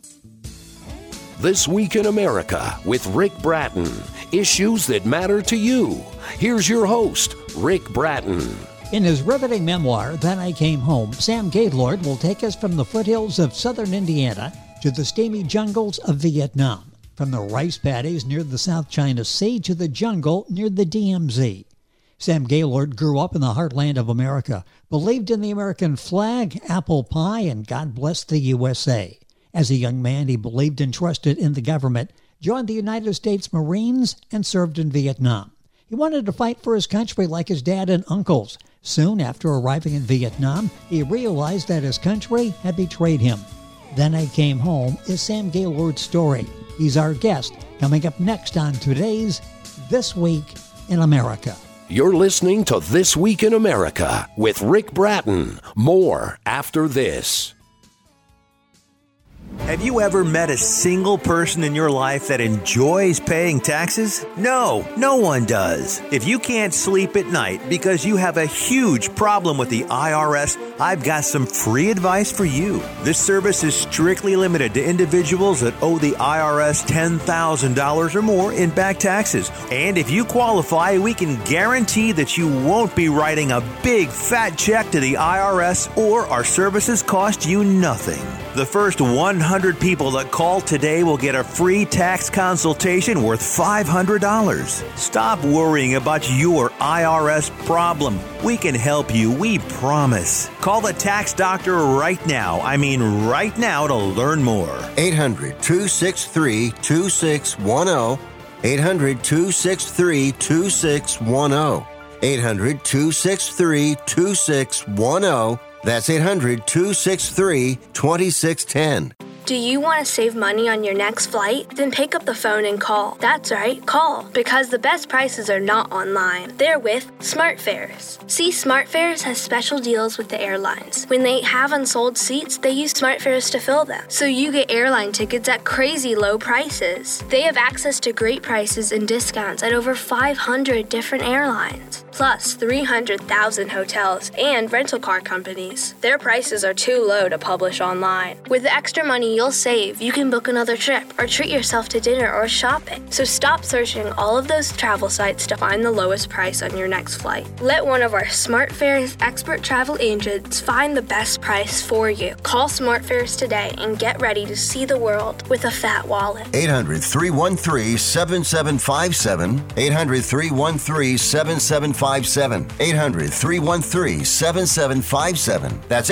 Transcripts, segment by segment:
This Week in America with Rick Bratton. Issues that matter to you. Here's your host, Rick Bratton. In his riveting memoir, Then I Came Home, Sam Gaylord will take us from the foothills of southern Indiana to the steamy jungles of Vietnam, from the rice paddies near the South China Sea to the jungle near the DMZ. Sam Gaylord grew up in the heartland of America, believed in the American flag, apple pie, and God bless the USA. As a young man, he believed and trusted in the government, joined the United States Marines, and served in Vietnam. He wanted to fight for his country like his dad and uncles. Soon after arriving in Vietnam, he realized that his country had betrayed him. Then I Came Home is Sam Gaylord's story. He's our guest, coming up next on today's This Week in America. You're listening to This Week in America with Rick Bratton. More after this. Have you ever met a single person in your life that enjoys paying taxes? No, no one does. If you can't sleep at night because you have a huge problem with the IRS, I've got some free advice for you. This service is strictly limited to individuals that owe the IRS $10,000 or more in back taxes. And if you qualify, we can guarantee that you won't be writing a big fat check to the IRS, or our services cost you nothing. The first 100 people that call today will get a free tax consultation worth $500. Stop worrying about your IRS problem. We can help you, we promise. Call the tax doctor right now. I mean right now to learn more. 800-263-2610. 800-263-2610. 800-263-2610. That's 800-263-2610. Do you want to save money on your next flight? Then pick up the phone and call. That's right, call. Because the best prices are not online. They're with SmartFares. See, SmartFares has special deals with the airlines. When they have unsold seats, they use SmartFares to fill them. So you get airline tickets at crazy low prices. They have access to great prices and discounts at over 500 different airlines. Plus 300,000 hotels and rental car companies. Their prices are too low to publish online. With the extra money you'll save, you can book another trip or treat yourself to dinner or shopping. So stop searching all of those travel sites to find the lowest price on your next flight. Let one of our SmartFares expert travel agents find the best price for you. Call SmartFares today and get ready to see the world with a fat wallet. 800-313-7757. 800-313-7757. 800-313-7757. That's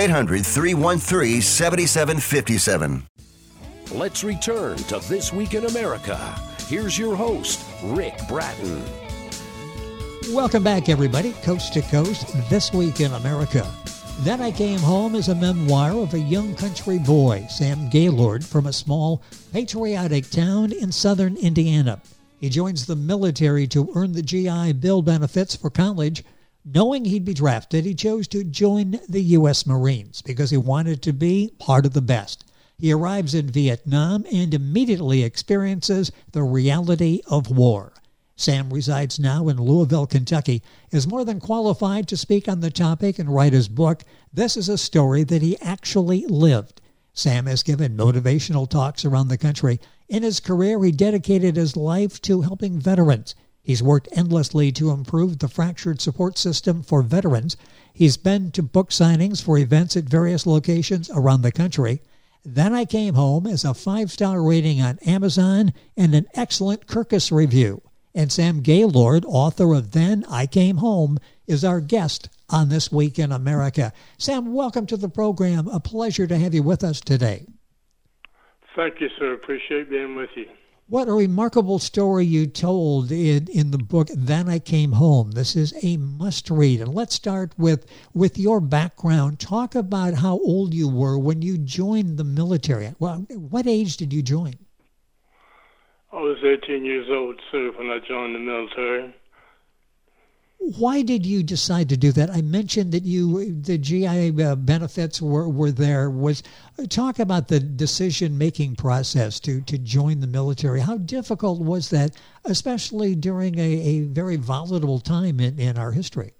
800-313-7757. Let's return to This Week in America. Here's your host, Rick Bratton. Welcome back, everybody, coast to coast, This Week in America. Then I Came Home is a memoir of a young country boy, Sam Gaylord, from a small, patriotic town in southern Indiana. He joins the military to earn the GI Bill benefits for college. Knowing he'd be drafted, he chose to join the U.S. Marines because he wanted to be part of the best. He arrives in Vietnam and immediately experiences the reality of war. Sam resides now in Louisville, Kentucky, is more than qualified to speak on the topic and write his book. This is a story that he actually lived. Sam has given motivational talks around the country. In his career, he dedicated his life to helping veterans. He's worked endlessly to improve the fractured support system for veterans. He's been to book signings for events at various locations around the country. Then I Came Home is a 5-star rating on Amazon and an excellent Kirkus review. And Sam Gaylord, author of Then I Came Home, is our guest on This Week in America. Sam, welcome to the program. A pleasure to have you with us today. Thank you, sir. Appreciate being with you. What a remarkable story you told in the book, Then I Came Home. This is a must-read. And let's start with your background. Talk about how old you were when you joined the military. Well, what age did you join? I was 18 years old, sir, when I joined the military. Why did you decide to do that? I mentioned that the GI benefits were there. Talk about the decision-making process to join the military. How difficult was that, especially during a very volatile time in our history?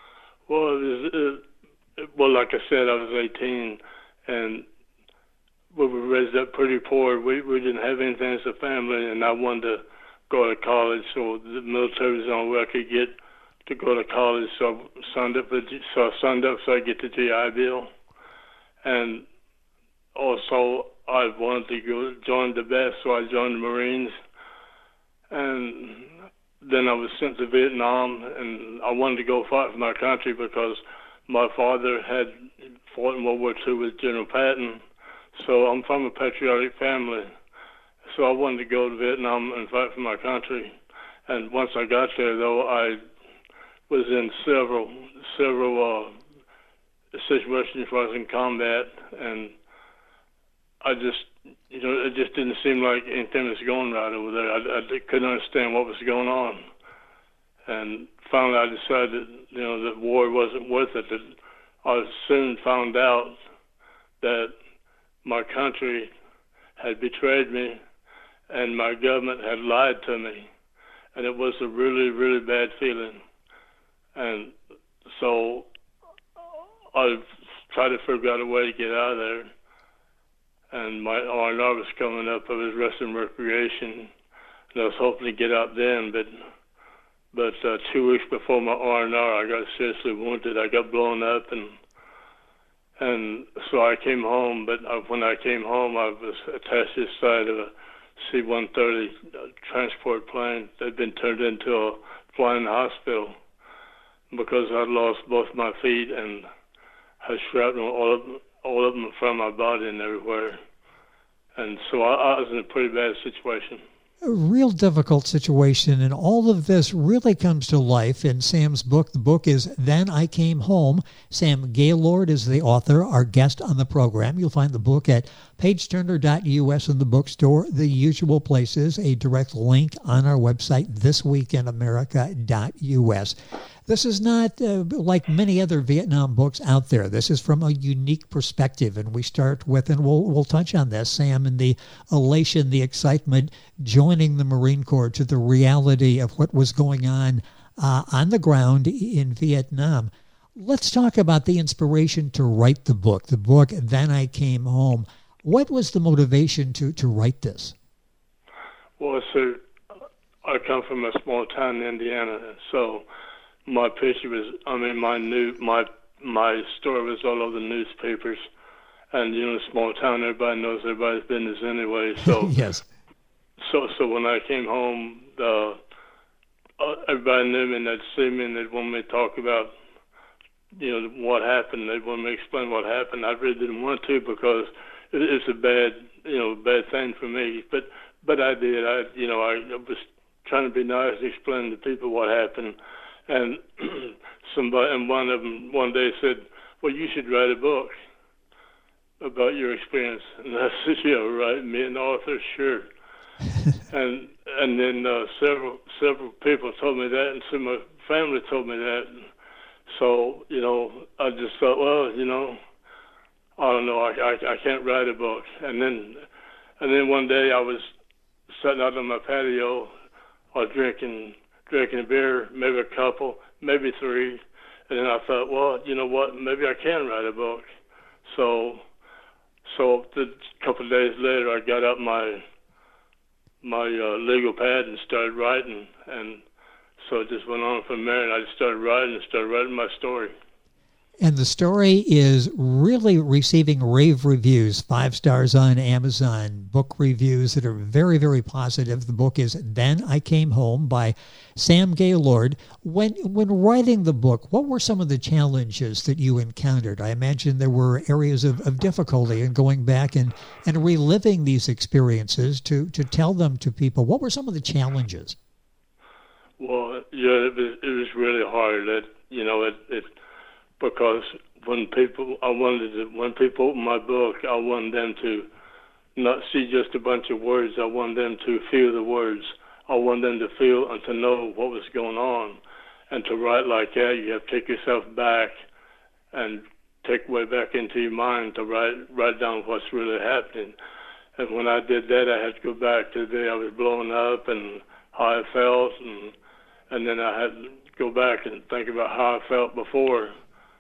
Well, like I said, I was 18, we were raised up pretty poor. We didn't have anything as a family, and I wanted to go to college, so the military was the only way I could get to go to college. So I signed up so I get the GI Bill, and also I wanted to go join the best, so I joined the Marines, and then I was sent to Vietnam, and I wanted to go fight for my country because my father had fought in World War II with General Patton. So I'm from a patriotic family. So I wanted to go to Vietnam and fight for my country. And once I got there, though, I was in several situations where I was in combat, and I just, it just didn't seem like anything was going right over there. I couldn't understand what was going on. And finally I decided, that war wasn't worth it. That I soon found out that my country had betrayed me and my government had lied to me. And it was a really, really bad feeling. And so I tried to figure out a way to get out of there. And my R&R was coming up. I was rest and recreation, and I was hoping to get out then. But 2 weeks before my R&R, I got seriously wounded. I got blown up, and so I came home. But when I came home, I was attached to the side of a C-130 transport plane that had been turned into a flying hospital because I'd lost both my feet and had shrapnel all of them from my body and everywhere. And so I was in a pretty bad situation. A real difficult situation, and all of this really comes to life in Sam's book. The book is Then I Came Home. Sam Gaylord is the author, our guest on the program. You'll find the book at pageturner.us in the bookstore, the usual places, a direct link on our website, thisweekinamerica.us. This is not like many other Vietnam books out there. This is from a unique perspective, and we start with, and we'll touch on this, Sam, and the elation, the excitement, joining the Marine Corps to the reality of what was going on the ground in Vietnam. Let's talk about the inspiration to write the book, Then I Came Home. What was the motivation to write this? Well, sir, I come from a small town in Indiana, so my picture was, my story was all over the newspapers, and small town, everybody knows everybody's business anyway. So yes. So when I came home, everybody knew me and they'd see me and they'd want me to talk about, what happened. They'd want me to explain what happened. I really didn't want to because it's a bad thing for me. But I did. I was trying to be nice, explain to people what happened. And one of them one day said, "Well, you should write a book about your experience." And I said, "Yeah, right, me an author, sure." and then several people told me that, and some of my family told me that. So I just thought, well, I don't know, I can't write a book. And then one day I was sitting out on my patio, I was drinking a beer, maybe a couple, maybe three, and then I thought, well, you know what, maybe I can write a book. So a couple of days later, I got out my legal pad and started writing, and so it just went on from there, and I just started writing my story. And the story is really receiving rave reviews, 5 stars on Amazon, book reviews that are very, very positive. The book is Then I Came Home by Sam Gaylord. When writing the book, what were some of the challenges that you encountered? I imagine there were areas of difficulty in going back and reliving these experiences to tell them to people. What were some of the challenges? Well, yeah, it was really hard. Because when people open my book, I want them to not see just a bunch of words. I want them to feel the words. I want them to feel and to know what was going on. And to write like that, you have to take yourself back and take way back into your mind to write down what's really happening. And when I did that, I had to go back to the day I was blown up and how I felt, and then I had to go back and think about how I felt before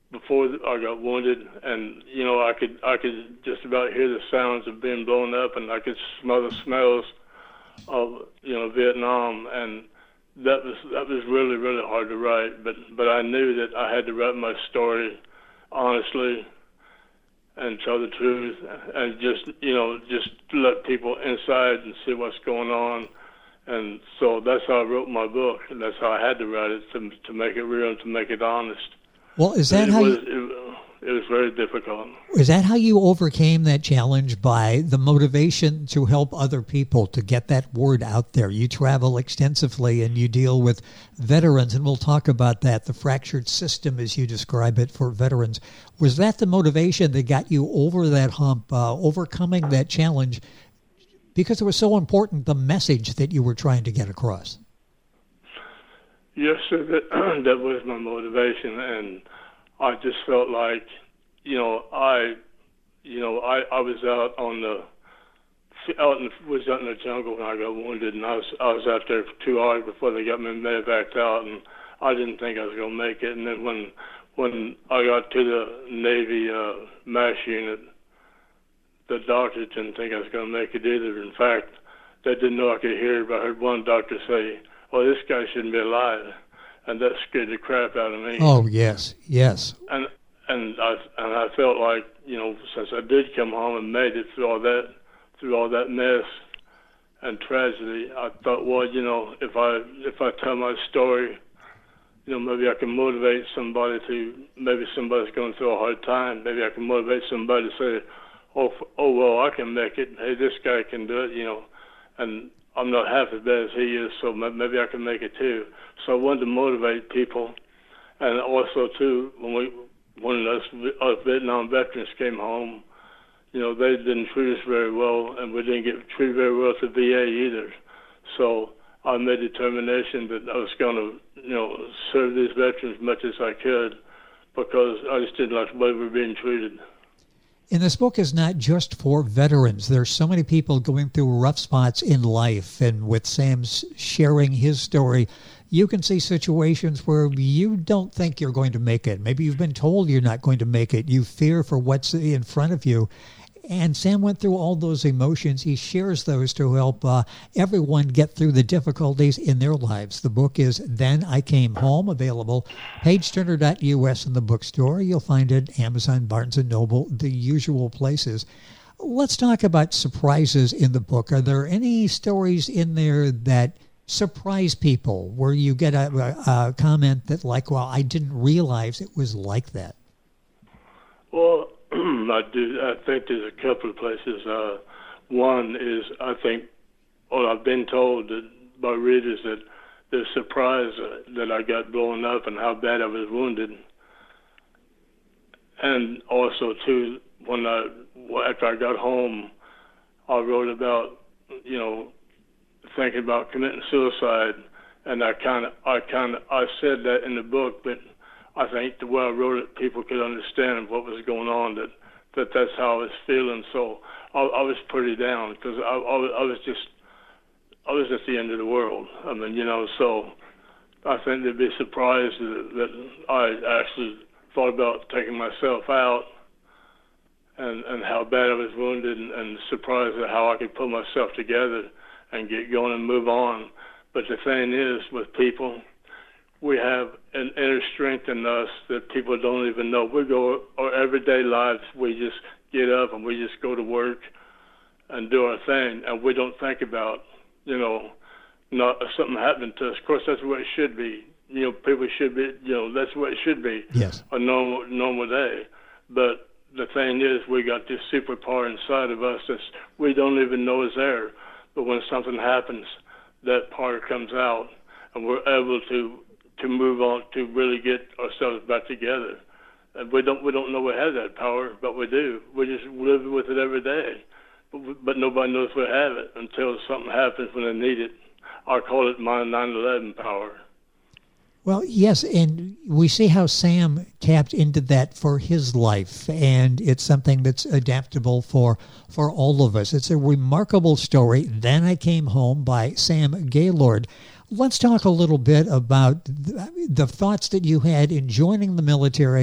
before I got wounded, and I could just about hear the sounds of being blown up, and I could smell the smells of Vietnam, and that was really, really hard to write. But I knew that I had to write my story honestly and tell the truth, and just let people inside and see what's going on. And so that's how I wrote my book, and that's how I had to write it, to make it real and to make it honest. Well, is that it was very difficult. Is that how you overcame that challenge, by the motivation to help other people, to get that word out there? You travel extensively and you deal with veterans, and we'll talk about that, the fractured system as you describe it for veterans. Was that the motivation that got you over that hump, overcoming that challenge, because it was so important, the message that you were trying to get across? Yes, sir, that was my motivation, and I just felt like, I was out in the jungle when I got wounded, and I was out there for 2 hours before they got me medevaced out, and I didn't think I was going to make it. And then when I got to the Navy MASH unit, the doctors didn't think I was going to make it either. In fact, they didn't know I could hear, but I heard one doctor say, "Oh, this guy shouldn't be alive," and that scared the crap out of me. Oh, yes. And I felt like, since I did come home and made it through all that mess and tragedy, I thought, well, if I tell my story, maybe I can motivate somebody maybe somebody's going through a hard time. Maybe I can motivate somebody to say, oh, well, I can make it. Hey, this guy can do it, and I'm not half as bad as he is, so maybe I can make it too. So I wanted to motivate people, and also too, when us Vietnam veterans came home, they didn't treat us very well, and we didn't get treated very well at the VA either. So I made a determination that I was going to, serve these veterans as much as I could, because I just didn't like the way we were being treated. And this book is not just for veterans. There's so many people going through rough spots in life, and with Sam's sharing his story, you can see situations where you don't think you're going to make it. Maybe you've been told you're not going to make it. You fear for what's in front of you. And Sam went through all those emotions. He shares those to help everyone get through the difficulties in their lives. The book is Then I Came Home, available pageturner.us in the bookstore. You'll find it Amazon, Barnes & Noble, the usual places. Let's talk about surprises in the book. Are there any stories in there that surprise people, where you get a comment that, like, well, I didn't realize it was like that? Well, I do. I think there's a couple of places. One is, I think, I've been told by readers that they're surprised that I got blown up and how bad I was wounded. And also, too, after I got home, I wrote about, thinking about committing suicide, and I said that in the book, but I think the way I wrote it, people could understand what was going on, that that's how I was feeling. So I was pretty down, because I was at the end of the world. I mean, so I think they'd be surprised that I actually thought about taking myself out, and how bad I was wounded, and surprised at how I could pull myself together and get going and move on. But the thing is, with people, we have an inner strength in us that people don't even know. We go our everyday lives, we just get up and we just go to work and do our thing, and we don't think about, not something happening to us. Of course, that's the way it should be. People should be, that's the way it should be. Yes. A normal day. But the thing is, we got this superpower inside of us that we don't even know is there. But when something happens, that part comes out, and we're able to move on, to really get ourselves back together. And we don't know we have that power, but we do. We just live with it every day. But nobody knows we have it until something happens when they need it. I call it my 9/11 power. Well, yes, and we see how Sam tapped into that for his life, and it's something that's adaptable for all of us. It's a remarkable story, Then I Came Home, by Sam Gaylord. Let's talk a little bit about the thoughts that you had in joining the military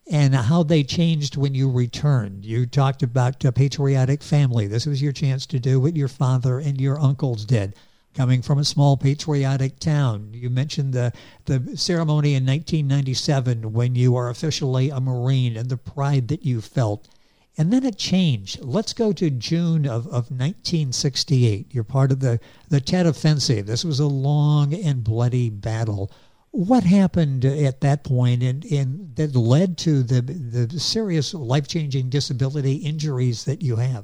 and how they changed when you returned. You talked about a patriotic family. This was your chance to do what your father and your uncles did, coming from a small patriotic town. You mentioned the ceremony in 1997 when you were officially a Marine and the pride that you felt. And then it changed. Let's go to June of 1968. You're part of the Tet Offensive. This was a long and bloody battle. What happened at that point and that led to the serious life-changing disability injuries that you have?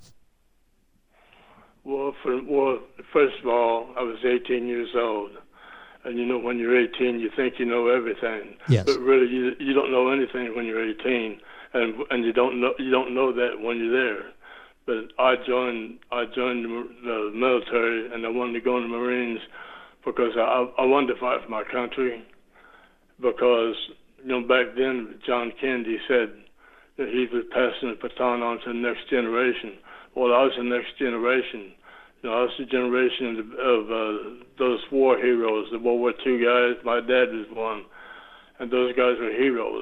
Well, first of all, I was 18 years old. And, when you're 18, you think you know everything. Yes. But really, you don't know anything when you're 18. And you don't know that when you're there. But I joined the military, and I wanted to go in the Marines because I wanted to fight for my country. Because back then John Kennedy said that he was passing the baton on to the next generation. Well, I was the next generation. I was the generation of those war heroes, the World War II guys. My dad was one, and those guys were heroes.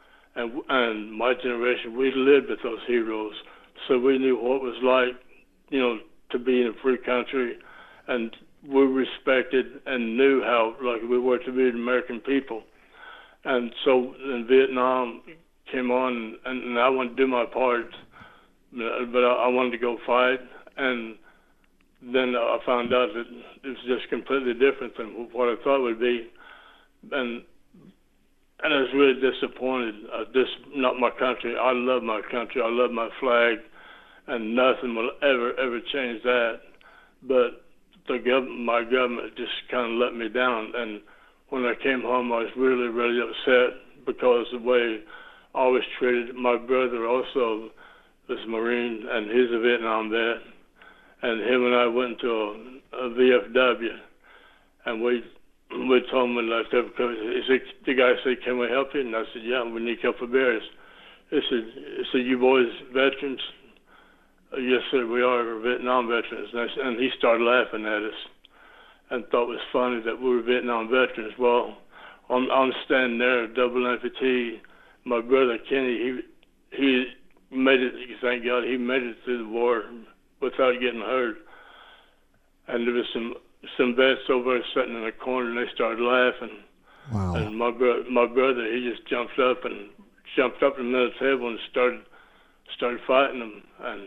And my generation, we lived with those heroes, so we knew what it was like, to be in a free country, and we respected and knew how lucky we were to be the American people. And so in Vietnam came on, and I wanted to do my part, but I wanted to go fight, and then I found out that it was just completely different than what I thought it would be, and I was really disappointed. This not my country. I love my country. I love my flag, and nothing will ever change that. But my government just kind of let me down. And when I came home, I was really, really upset because the way I was treated. My brother also was a Marine, and he's a Vietnam vet. And him and I went to a VFW, and we told him, the guy said, "Can we help you?" And I said, "Yeah, we need a couple of beers." He said, "You boys veterans?" "Yes, sir, we are Vietnam veterans." And he started laughing at us and thought it was funny that we were Vietnam veterans. Well, I'm standing there, double amputee. My brother Kenny, he made it, thank God, he made it through the war without getting hurt. And there was some vets over there sitting in a corner, and they started laughing. Wow. And my brother, he just jumped up in the middle of the table and started fighting them. And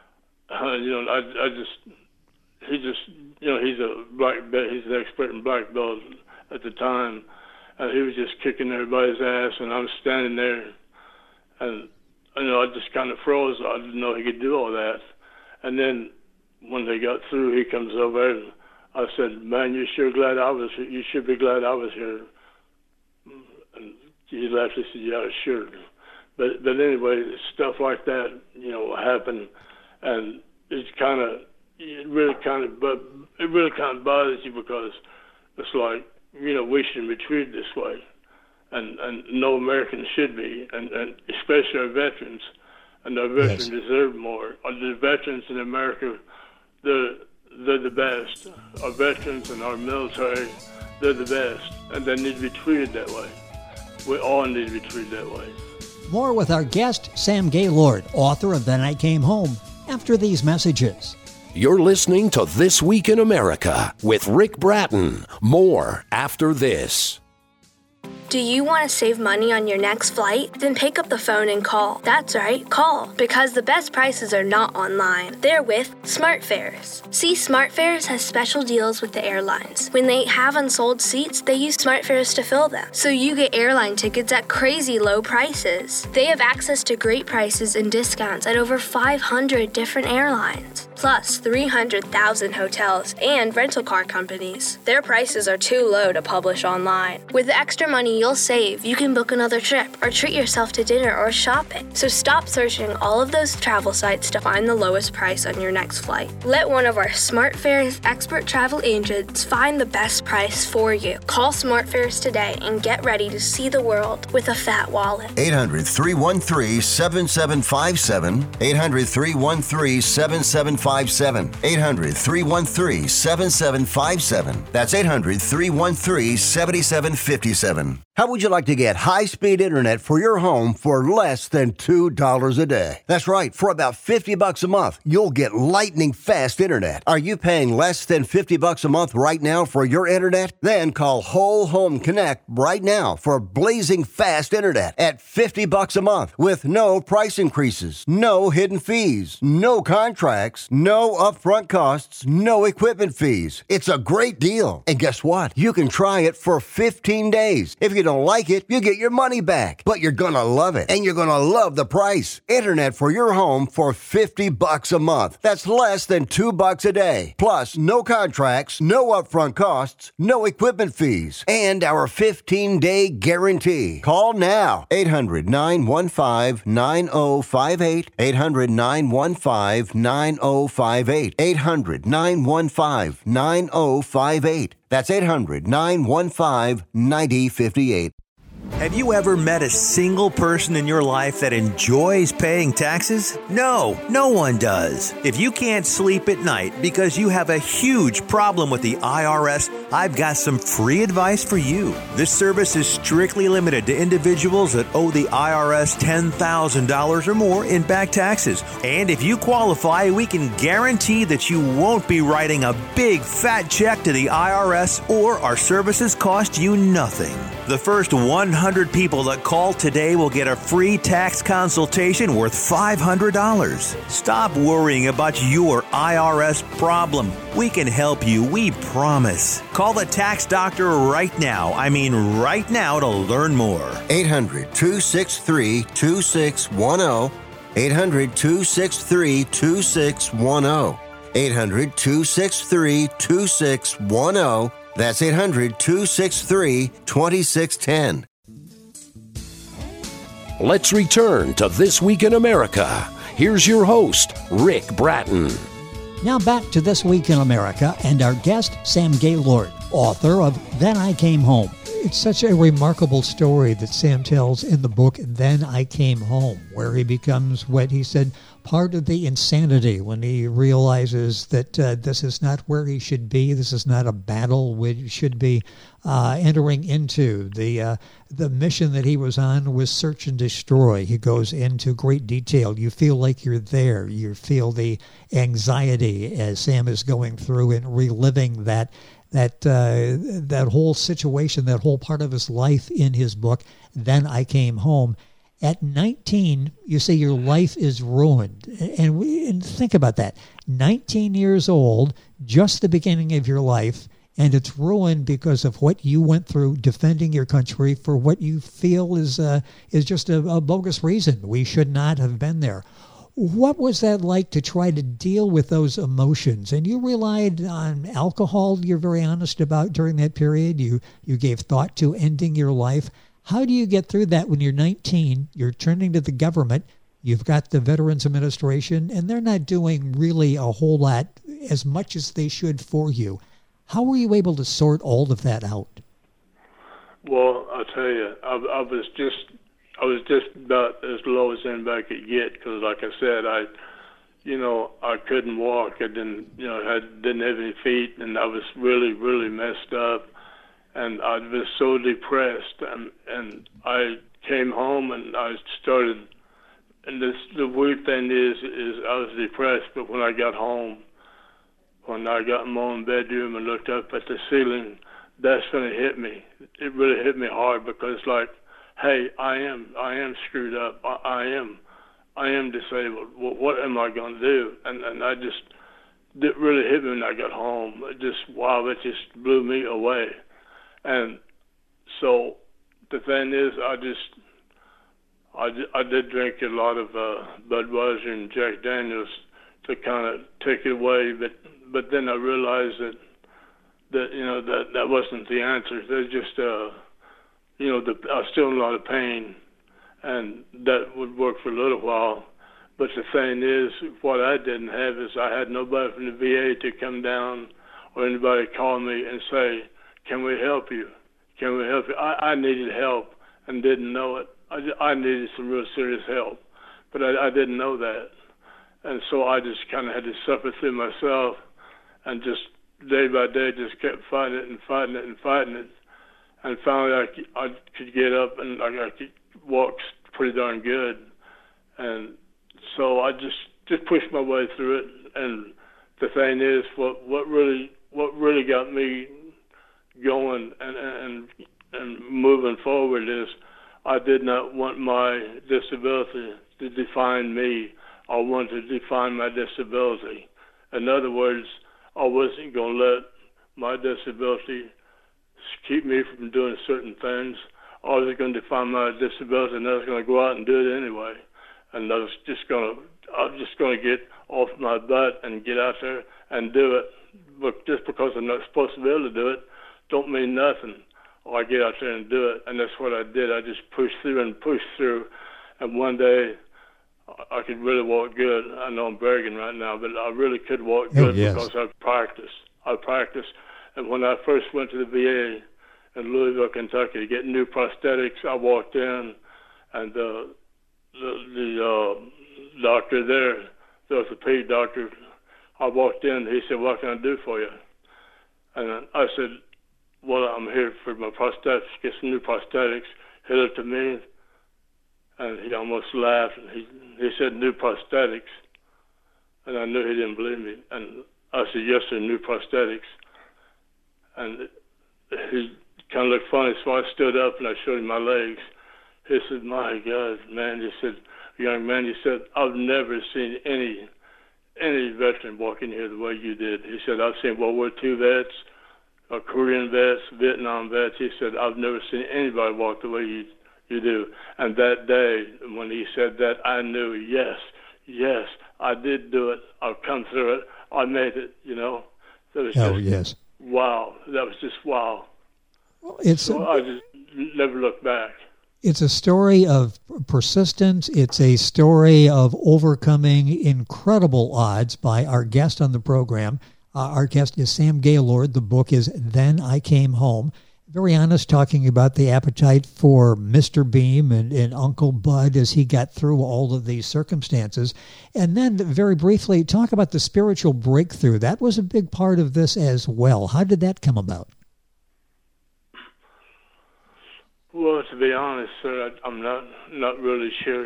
he's a black belt. He's an expert in black belt at the time, and he was just kicking everybody's ass. And I was standing there, and I just kind of froze. I didn't know he could do all that. And then when they got through, he comes over and I said, "Man, you're sure glad I was here. You should be glad I was here." And he laughed. He said, "Yeah, sure." But anyway, stuff like that, happened, and it really kind of bothers you because it's like, we shouldn't be treated this way, and no American should be, and especially our veterans, and our veterans deserve more. The veterans in America, they're the best. Our veterans and our military, they're the best, and they need to be treated that way. We all need to be treated that way. More with our guest, Sam Gaylord, author of Then I Came Home, after these messages. You're listening to This Week in America with Rick Bratton. More after this. Do you want to save money on your next flight? Then pick up the phone and call. That's right, call. Because the best prices are not online. They're with SmartFares. See, SmartFares has special deals with the airlines. When they have unsold seats, they use SmartFares to fill them. So you get airline tickets at crazy low prices. They have access to great prices and discounts at over 500 different airlines. Plus 300,000 hotels and rental car companies. Their prices are too low to publish online. With the extra money you'll save, you can book another trip or treat yourself to dinner or shopping. So stop searching all of those travel sites to find the lowest price on your next flight. Let one of our SmartFares expert travel agents find the best price for you. Call SmartFares today and get ready to see the world with a fat wallet. 800-313-7757. 800-313-7757. 800-313-7757. That's 800-313-7757. How would you like to get high-speed internet for your home for less than $2 a day? That's right. For about $50 a month, you'll get lightning-fast internet. Are you paying less than $50 a month right now for your internet? Then call Whole Home Connect right now for blazing fast internet at $50 a month with no price increases, no hidden fees, no contracts, no upfront costs, no equipment fees. It's a great deal. And guess what? You can try it for 15 days. If you don't like it, you get your money back. But you're gonna love it, and you're gonna love the price. Internet for your home for $50 a month. That's less than $2 a day. Plus, no contracts, no upfront costs, no equipment fees, and our 15-day guarantee. Call now. 800-915-9058. 800-915-9058. 800-915-9058. That's 800-915-9058. Have you ever met a single person in your life that enjoys paying taxes? No, no one does. If you can't sleep at night because you have a huge problem with the IRS, I've got some free advice for you. This service is strictly limited to individuals that owe the IRS $10,000 or more in back taxes. And if you qualify, we can guarantee that you won't be writing a big fat check to the IRS, or our services cost you nothing. The first 100 people that call today will get a free tax consultation worth $500. Stop worrying about your IRS problem. We can help you, we promise. Call the tax doctor right now. I mean right now, to learn more. 800-263-2610. 800-263-2610. 800-263-2610. That's 800-263-2610. Let's return to This Week in America. Here's your host, Rick Bratton. Now back to This Week in America and our guest, Sam Gaylord, author of Then I Came Home. It's such a remarkable story that Sam tells in the book, Then I Came Home, where he becomes what he said, part of the insanity when he realizes that this is not where he should be. This is not a battle we should be entering into. The mission that he was on was search and destroy. He goes into great detail. You feel like you're there. You feel the anxiety as Sam is going through and reliving that whole situation, that whole part of his life in his book, Then I Came Home. At 19, you say your life is ruined. And think about that. 19 years old, just the beginning of your life, and it's ruined because of what you went through defending your country for what you feel is just a bogus reason. We should not have been there. What was that like to try to deal with those emotions? And you relied on alcohol, you're very honest about, during that period. You gave thought to ending your life. How do you get through that when you're 19, you're turning to the government, you've got the Veterans Administration, and they're not doing really a whole lot, as much as they should for you? How were you able to sort all of that out? Well, I'll tell you, I was just about as low as anybody could get, because, like I said, I couldn't walk. I didn't have any feet, and I was really, really messed up, and I was so depressed. And I came home and I started. And the weird thing is I was depressed, but when I got home, when I got in my own bedroom and looked up at the ceiling, that's when it hit me. It really hit me hard, because like, hey, I am screwed up. I am disabled. Well, what am I going to do? And I just, it really hit me when I got home. It just blew me away. And so the thing is, I did drink a lot of Budweiser and Jack Daniels to kind of take it away, but then I realized that wasn't the answer. There's just I was still in a lot of pain, and that would work for a little while. But the thing is, what I didn't have is I had nobody from the VA to come down, or anybody call me and say, "Can we help you? Can we help you?" I needed help and didn't know it. I needed some real serious help, but I didn't know that. And so I just kind of had to suffer through myself, and just day by day just kept fighting it. And finally I could get up and I could walk pretty darn good. And so I just pushed my way through it. And the thing is, what really got me going and moving forward is I did not want my disability to define me. I wanted to define my disability. In other words, I wasn't going to let my disability keep me from doing certain things. I was going to define my disability, and I was going to go out and do it anyway. And I was just going to get off my butt and get out there and do it. But just because I'm not supposed to be able to do it, don't mean nothing. I get out there and do it, and that's what I did. I just pushed through, and one day I could really walk good. I know I'm bragging right now, but I really could walk good because I practiced. And when I first went to the VA in Louisville, Kentucky to get new prosthetics, I walked in, and the doctor there, the orthopedic doctor, I walked in, he said, "What can I do for you?" And I said, "Well, I'm here for my prosthetics, get some new prosthetics." He looked at me, and he almost laughed, and he said, "New prosthetics?" And I knew he didn't believe me. And I said, "Yes, sir, new prosthetics." And he kind of looked funny, so I stood up and I showed him my legs. He said, "My God, man," he said, "young man," he said, "I've never seen any veteran walk in here the way you did." He said, "I've seen World War II vets, Korean vets, Vietnam vets." He said, "I've never seen anybody walk the way you do." And that day, when he said that, I knew, yes, I did do it. I've come through it. I made it, you know. Yes. Wow. That was just wow. Well, I just never looked back. It's a story of persistence. It's a story of overcoming incredible odds by our guest on the program. Our guest is Sam Gaylord. The book is Then I Came Home. Very honest, talking about the appetite for Mr. Beam and Uncle Bud as he got through all of these circumstances. And then very briefly, talk about the spiritual breakthrough. That was a big part of this as well. How did that come about? Well, to be honest, sir, I'm not really sure.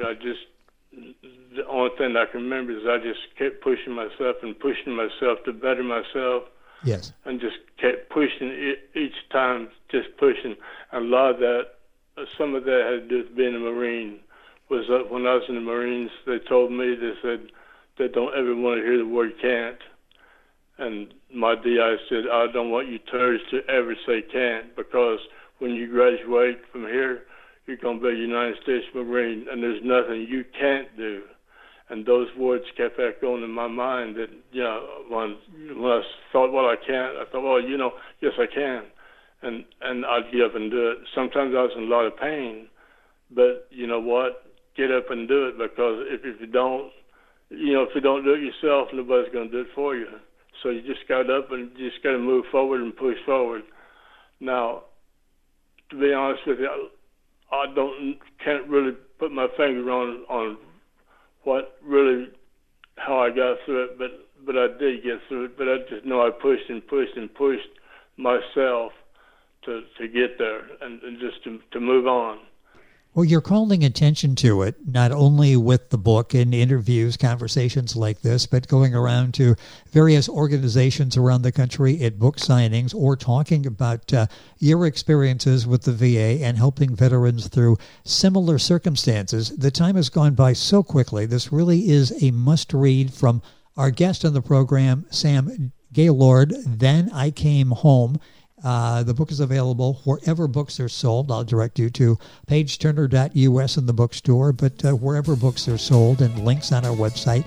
The only thing I can remember is I just kept pushing myself to better myself. Yes. And just kept pushing each time, just pushing. And a lot of that, some of that had to do with being a Marine. Was that when I was in the Marines, they told me, they said, they don't ever want to hear the word can't. And my DI said, "I don't want you terrorists to ever say can't, because when you graduate from here, you're going to be a United States Marine, and there's nothing you can't do." And those words kept echoing in my mind that, you know, when I thought, well, I can't, I thought, well, you know, yes, I can. And I'd get up and do it. Sometimes I was in a lot of pain, but you know what? Get up and do it, because if you don't, you know, if you don't do it yourself, nobody's going to do it for you. So you just got up and you just got to move forward and push forward. Now, to be honest with you, I can't really put my finger on what really, how I got through it, but I did get through it. But I just know I pushed and pushed and pushed myself to get there and just to move on. Well, you're calling attention to it, not only with the book and interviews, conversations like this, but going around to various organizations around the country at book signings, or talking about your experiences with the VA and helping veterans through similar circumstances. The time has gone by so quickly. This really is a must-read from our guest on the program, Sam Gaylord, Then I Came Home. The book is available wherever books are sold. I'll direct you to pageturner.us in the bookstore, but wherever books are sold, and links on our website,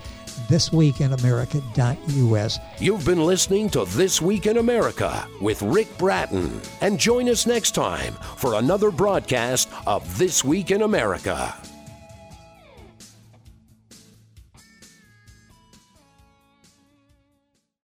thisweekinamerica.us. You've been listening to This Week in America with Rick Bratton. And join us next time for another broadcast of This Week in America.